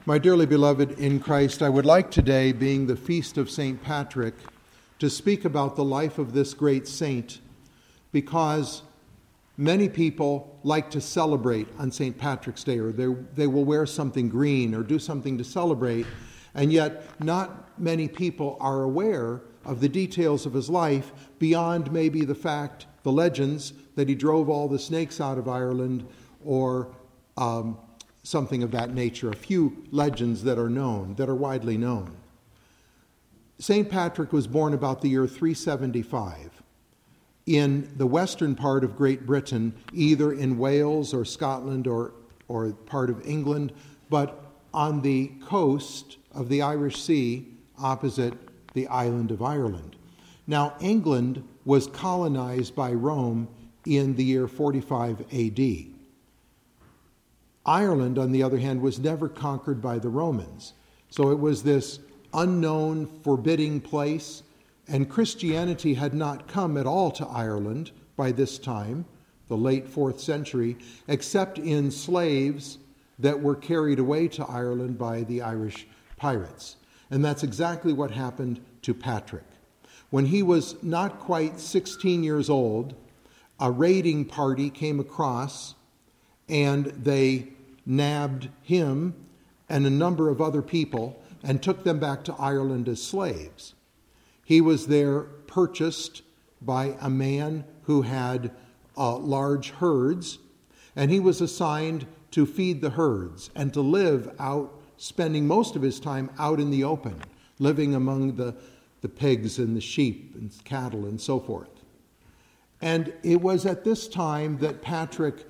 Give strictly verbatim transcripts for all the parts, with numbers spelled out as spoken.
My dearly beloved in Christ, I would like today, being the feast of Saint Patrick, to speak about the life of this great saint, because many people like to celebrate on Saint Patrick's Day, or they, they will wear something green or do something to celebrate, and yet not many people are aware of the details of his life beyond maybe the fact, the legends, that he drove all the snakes out of Ireland, or um, something of that nature, a few legends that are known, that are widely known. Saint Patrick was born about the year three seventy-five in the western part of Great Britain, either in Wales or Scotland or, or part of England, but on the coast of the Irish Sea opposite the island of Ireland. Now, England was colonized by Rome in the year forty-five A D. Ireland, on the other hand, was never conquered by the Romans. So it was this unknown, forbidding place, and Christianity had not come at all to Ireland by this time, the late fourth century, except in slaves that were carried away to Ireland by the Irish pirates. And that's exactly what happened to Patrick. When he was not quite sixteen years old, a raiding party came across, and they nabbed him and a number of other people and took them back to Ireland as slaves. He was there purchased by a man who had uh, large herds, and he was assigned to feed the herds and to live out, spending most of his time out in the open, living among the, the pigs and the sheep and cattle and so forth. And it was at this time that Patrick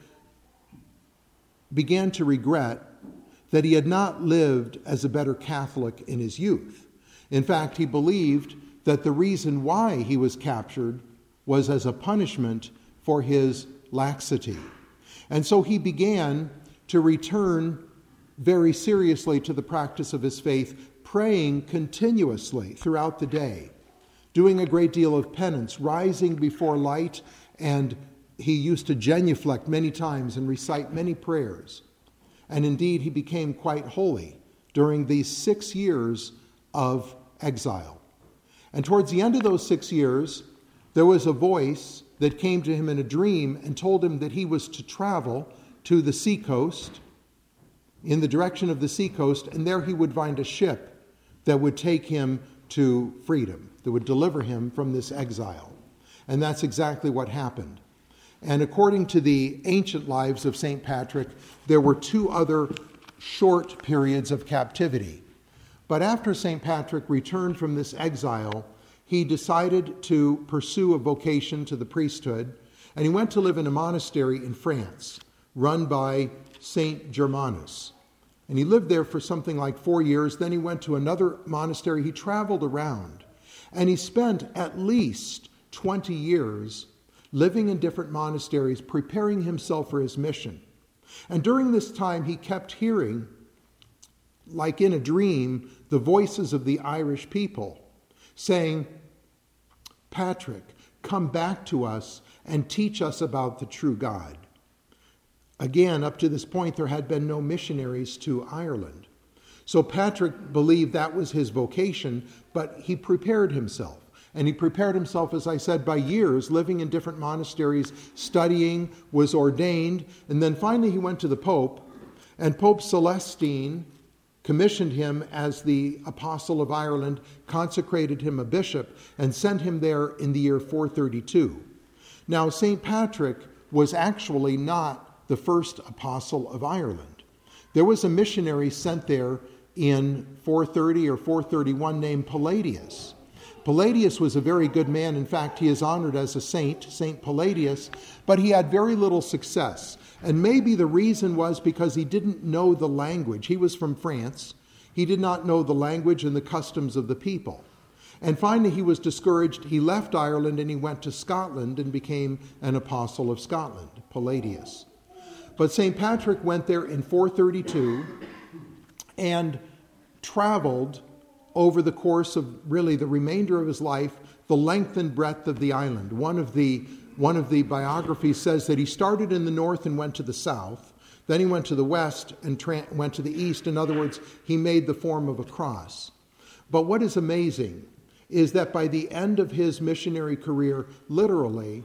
began to regret that he had not lived as a better Catholic in his youth. In fact, he believed that the reason why he was captured was as a punishment for his laxity. And so he began to return very seriously to the practice of his faith, praying continuously throughout the day, doing a great deal of penance, rising before light, and he used to genuflect many times and recite many prayers. And indeed, he became quite holy during these six years of exile. And towards the end of those six years, there was a voice that came to him in a dream and told him that he was to travel to the seacoast, in the direction of the seacoast, and there he would find a ship that would take him to freedom, that would deliver him from this exile. And that's exactly what happened. And according to the ancient lives of Saint Patrick, there were two other short periods of captivity. But after Saint Patrick returned from this exile, he decided to pursue a vocation to the priesthood, and he went to live in a monastery in France, run by Saint Germanus. And he lived there for something like four years. Then he went to another monastery. He traveled around, and he spent at least twenty years living in different monasteries, preparing himself for his mission. And during this time, he kept hearing, like in a dream, the voices of the Irish people saying, "Patrick, come back to us and teach us about the true God." Again, up to this point, there had been no missionaries to Ireland. So Patrick believed that was his vocation, but he prepared himself. And he prepared himself, as I said, by years, living in different monasteries, studying, was ordained, and then finally he went to the Pope, and Pope Celestine commissioned him as the Apostle of Ireland, consecrated him a bishop, and sent him there in the year four thirty-two. Now, Saint Patrick was actually not the first apostle of Ireland. There was a missionary sent there in four thirty or four thirty-one named Palladius. Palladius was a very good man. In fact, he is honored as a saint, Saint Palladius, but he had very little success. And maybe the reason was because he didn't know the language. He was from France. He did not know the language and the customs of the people. And finally, he was discouraged. He left Ireland and he went to Scotland and became an apostle of Scotland, Palladius. But Saint Patrick went there in four thirty-two and traveled over the course of really the remainder of his life, the length and breadth of the island. One of the, one of the biographies says that he started in the north and went to the south. Then he went to the west and tra- went to the east. In other words, he made the form of a cross. But what is amazing is that by the end of his missionary career, literally,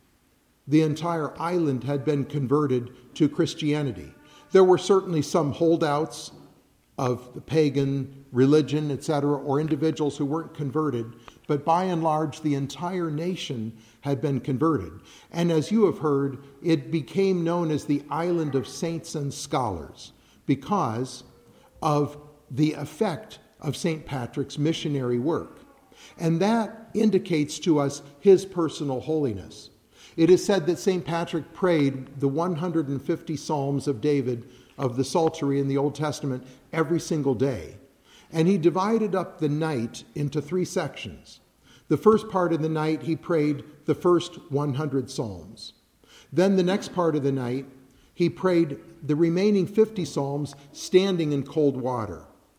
the entire island had been converted to Christianity. There were certainly some holdouts of the pagan religion, et cetera, or individuals who weren't converted, but by and large, the entire nation had been converted. And as you have heard, it became known as the Island of Saints and Scholars because of the effect of Saint Patrick's missionary work. And that indicates to us his personal holiness. It is said that Saint Patrick prayed the one hundred fifty Psalms of David of the Psaltery in the Old Testament every single day. And he divided up the night into three sections. The first part of the night, he prayed the first one hundred Psalms. Then the next part of the night, he prayed the remaining fifty Psalms standing in cold water.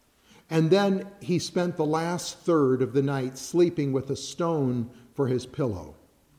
And then he spent the last third of the night sleeping with a stone for his pillow.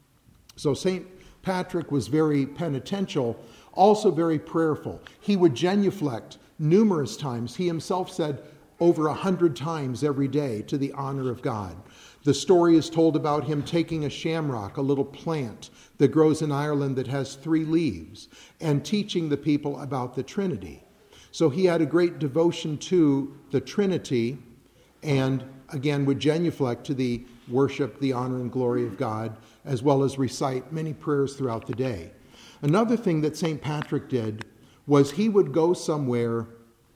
So Saint Patrick was very penitential, also very prayerful. He would genuflect numerous times. He himself said over a hundred times every day to the honor of God. The story is told about him taking a shamrock, a little plant that grows in Ireland that has three leaves, and teaching the people about the Trinity. So he had a great devotion to the Trinity and, again, would genuflect to the worship, the honor and glory of God, as well as recite many prayers throughout the day. Another thing that Saint Patrick did was he would go somewhere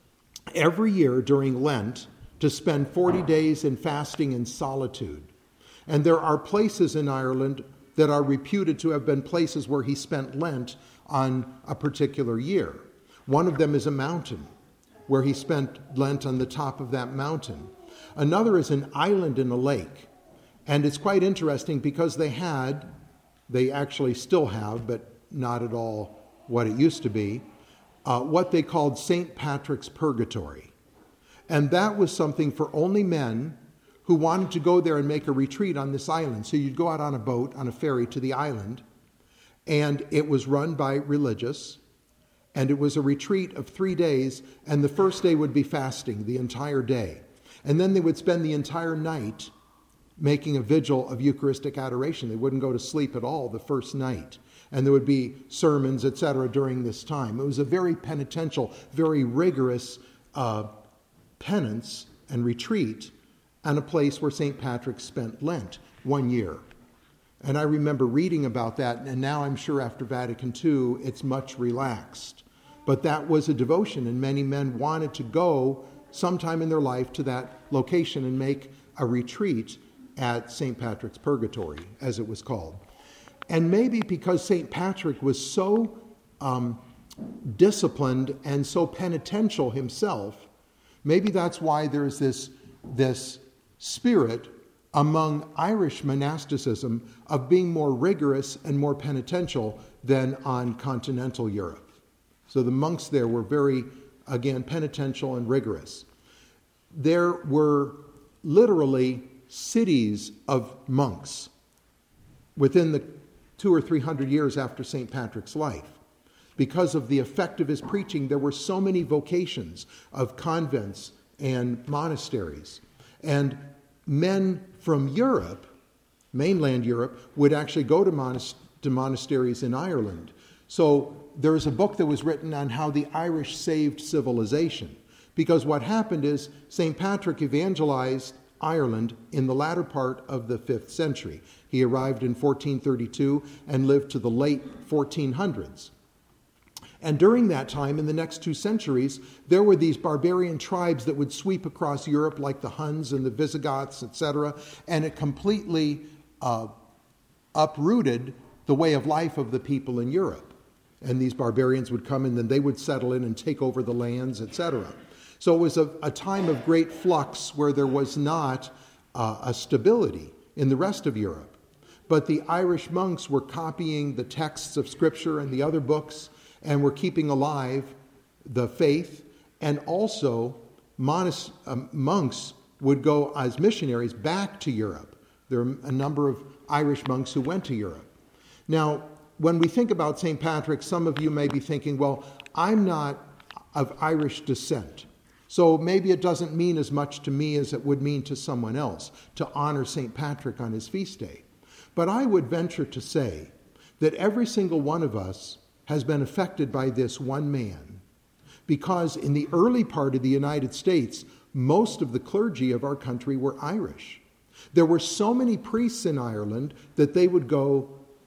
every year during Lent to spend forty days in fasting and solitude. And there are places in Ireland that are reputed to have been places where he spent Lent on a particular year. One of them is a mountain, where he spent Lent on the top of that mountain. Another is an island in a lake. And it's quite interesting because they had, they actually still have, but not at all what it used to be, uh, what they called Saint Patrick's Purgatory. And that was something for only men who wanted to go there and make a retreat on this island. So you'd go out on a boat, on a ferry to the island, and it was run by religious, and it was a retreat of three days, and the first day would be fasting the entire day. And then they would spend the entire night making a vigil of Eucharistic adoration. They wouldn't go to sleep at all the first night. And there would be sermons, et cetera, during this time. It was a very penitential, very rigorous uh, penance and retreat and a place where Saint Patrick spent Lent one year. And I remember reading about that, and now I'm sure after Vatican Two, it's much relaxed. But that was a devotion, and many men wanted to go sometime in their life to that location and make a retreat at Saint Patrick's Purgatory, as it was called. And maybe because Saint Patrick was so um, disciplined and so penitential himself, maybe that's why there's this, this spirit among Irish monasticism of being more rigorous and more penitential than on continental Europe. So the monks there were very, again, penitential and rigorous. There were literally cities of monks within the two or three hundred years after Saint Patrick's life. Because of the effect of his preaching, there were so many vocations of convents and monasteries. And men from Europe, mainland Europe, would actually go to, monast- to monasteries in Ireland. So there is a book that was written on how the Irish saved civilization. Because what happened is Saint Patrick evangelized Ireland in the latter part of the fifth century. He arrived in fourteen thirty-two and lived to the late fourteen hundreds. And during that time, in the next two centuries, there were these barbarian tribes that would sweep across Europe like the Huns and the Visigoths, et cetera, and it completely uh, uprooted the way of life of the people in Europe. And these barbarians would come and then they would settle in and take over the lands, et cetera. So it was a, a time of great flux where there was not uh, a stability in the rest of Europe. But the Irish monks were copying the texts of Scripture and the other books and were keeping alive the faith. And also monas- uh, monks would go as missionaries back to Europe. There are a number of Irish monks who went to Europe. Now, when we think about Saint Patrick, some of you may be thinking, well, I'm not of Irish descent, so maybe it doesn't mean as much to me as it would mean to someone else to honor Saint Patrick on his feast day. But I would venture to say that every single one of us has been affected by this one man, because in the early part of the United States, most of the clergy of our country were Irish. There were so many priests in Ireland that they would go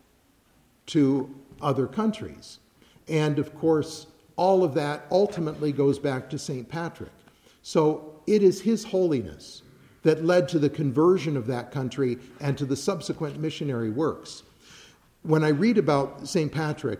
to other countries. And of course, all of that ultimately goes back to Saint Patrick. So it is his holiness that led to the conversion of that country and to the subsequent missionary works. When I read about Saint Patrick,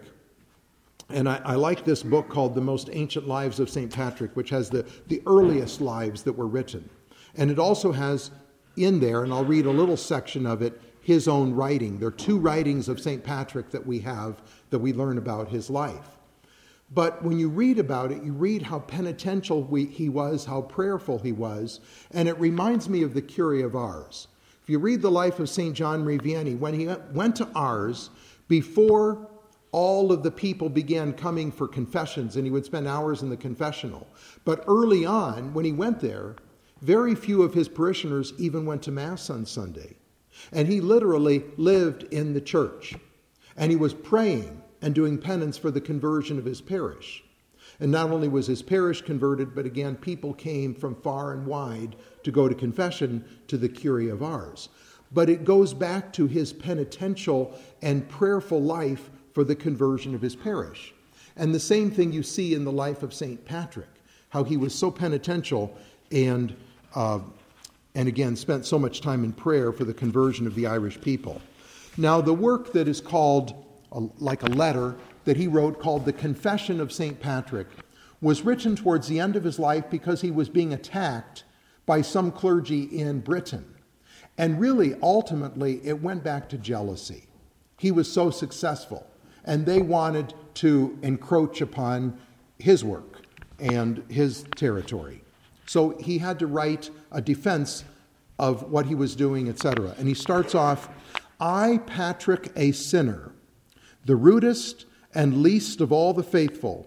and I, I like this book called The Most Ancient Lives of Saint Patrick, which has the, the earliest lives that were written. And it also has in there, and I'll read a little section of it, his own writing. There are two writings of Saint Patrick that we have that we learn about his life. But when you read about it, you read how penitential we, he was, how prayerful he was, and it reminds me of the Curie of Ars. If you read the life of Saint John Marie Vianney, when he went to Ars, before all of the people began coming for confessions, and he would spend hours in the confessional. But early on, when he went there, very few of his parishioners even went to Mass on Sunday. And he literally lived in the church. And he was praying and doing penance for the conversion of his parish. And not only was his parish converted, but again, people came from far and wide to go to confession to the Curie of Ars. But it goes back to his penitential and prayerful life for the conversion of his parish. And the same thing you see in the life of Saint Patrick, how he was so penitential and, uh, and again, spent so much time in prayer for the conversion of the Irish people. Now, the work that is called, a, like a letter that he wrote called The Confession of Saint Patrick, was written towards the end of his life because he was being attacked by some clergy in Britain. And really, ultimately, it went back to jealousy. He was so successful, and they wanted to encroach upon his work and his territory. So he had to write a defense of what he was doing, et cetera. And he starts off, I, Patrick, a sinner, the rudest and least of all the faithful,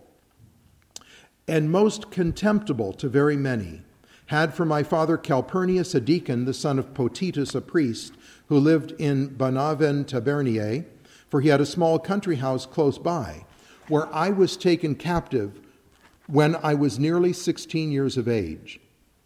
and most contemptible to very many, had for my father Calpurnius a deacon, the son of Potitus a priest, who lived in Bonaven Taberniae, for he had a small country house close by, where I was taken captive when I was nearly sixteen years of age.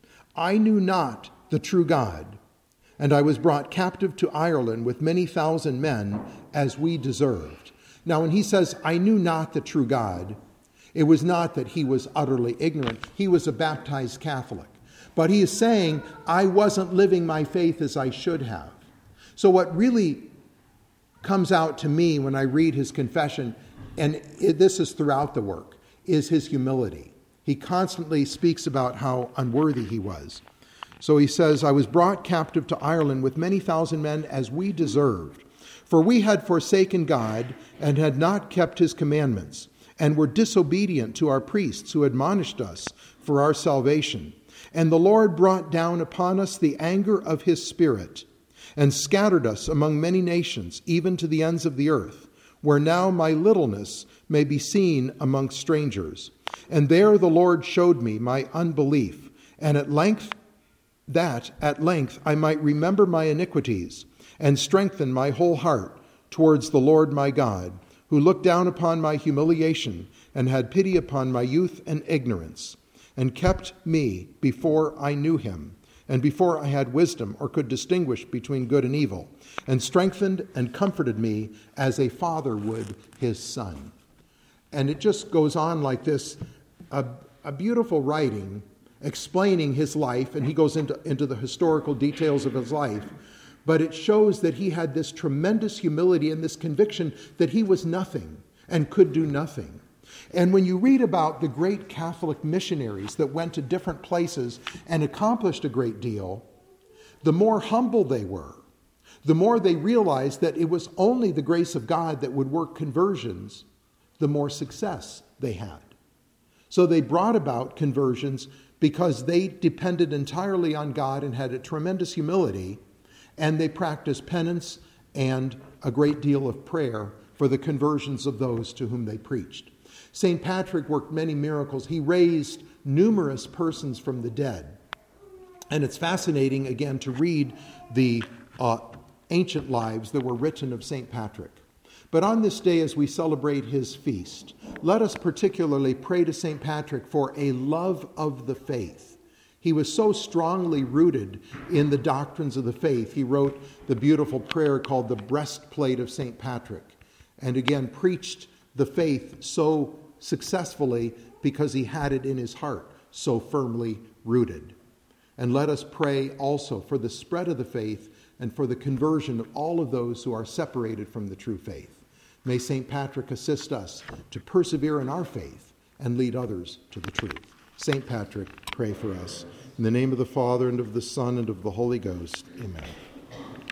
I knew not the true God, and I was brought captive to Ireland with many thousand men, as we deserved. Now, when he says, I knew not the true God, it was not that he was utterly ignorant. He was a baptized Catholic. But he is saying, I wasn't living my faith as I should have. So what really comes out to me when I read his confession, and it, this is throughout the work, is his humility. He constantly speaks about how unworthy he was. So he says, I was brought captive to Ireland with many thousand men as we deserved. For we had forsaken God and had not kept his commandments, and were disobedient to our priests who admonished us for our salvation. And the Lord brought down upon us the anger of his Spirit, and scattered us among many nations, even to the ends of the earth, where now my littleness may be seen among strangers. And there the Lord showed me my unbelief, and at length, that at length I might remember my iniquities, and strengthen my whole heart towards the Lord my God, who looked down upon my humiliation, and had pity upon my youth and ignorance, and kept me before I knew him, and before I had wisdom or could distinguish between good and evil, and strengthened and comforted me as a father would his son. And it just goes on like this, a, a beautiful writing explaining his life, and he goes into, into the historical details of his life, but it shows that he had this tremendous humility and this conviction that he was nothing and could do nothing. And when you read about the great Catholic missionaries that went to different places and accomplished a great deal, the more humble they were, the more they realized that it was only the grace of God that would work conversions, the more success they had. So they brought about conversions because they depended entirely on God and had a tremendous humility, and they practiced penance and a great deal of prayer for the conversions of those to whom they preached. Saint Patrick worked many miracles. He raised numerous persons from the dead. And it's fascinating, again, to read the uh, ancient lives that were written of Saint Patrick. But on this day, as we celebrate his feast, let us particularly pray to Saint Patrick for a love of the faith. He was so strongly rooted in the doctrines of the faith. He wrote the beautiful prayer called the Breastplate of Saint Patrick, and again preached the faith so successfully because he had it in his heart, so firmly rooted. And let us pray also for the spread of the faith and for the conversion of all of those who are separated from the true faith. May Saint Patrick assist us to persevere in our faith and lead others to the truth. Saint Patrick, pray for us. In the name of the Father, and of the Son, and of the Holy Ghost, amen.